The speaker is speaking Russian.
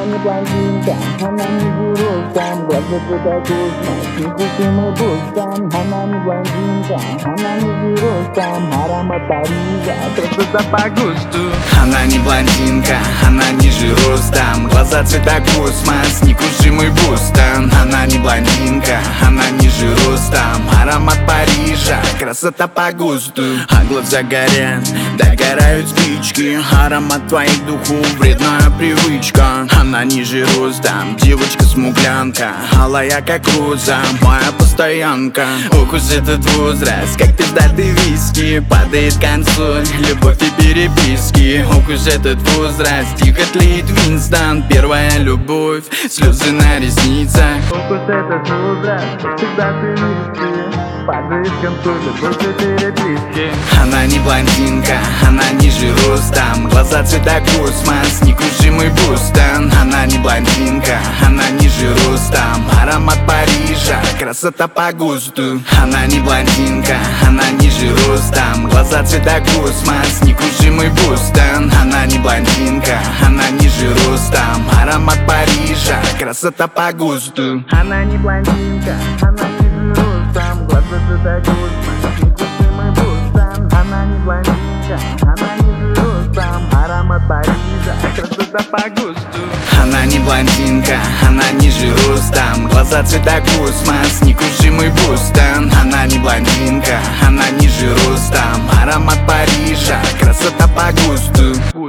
Она не блондинка, она не жиростом, глаза цвета космос, невкусимый бустом. Она не блондинка, она не жиростом, аромат Парижа, красота по густу. Она не блондинка, она ниже ростом, глаза цвета космос, некрушимый бустом. Она не блондинка, она ниже ростом, аромат Парижа, красота по густу. А глаза горят, догорают спички, аромат твоих духов, вредная привычка. Она ниже ростом, девочка-смуглянка, алая как роза, моя постоянка. Ох уж этот возраст, как пиздатый виски, падает консоль, любовь и переписки. Ох уж этот возраст, тихо тлеет Винстон, первая любовь, слезы на ресницах. Ох уж этот возраст, всегда ты виски, падает консоль, любовь и переписки. Она не блондинка, она ниже ростом, глаза цвета космос, некрушимый Бостон. Она не блондинка, она ниже ростом, аромат Парижа, красота по густу. Она не блондинка, она ниже ростом, глаза цвета космос, некрушимый Бостон. Она не блондинка, она ниже ростом, аромат Парижа, красота по густу. Она не блондинка, она ниже ростом, глаза цвета космос, невкусимый бустом. Она не блондинка, она ниже ростом, аромат Парижа, красота по густу. Она не блондинка, она ниже ростом, глаза цвета космос, некрушимый Бостон. Она не блондинка, она ниже ростом, аромат Парижа, красота по густу.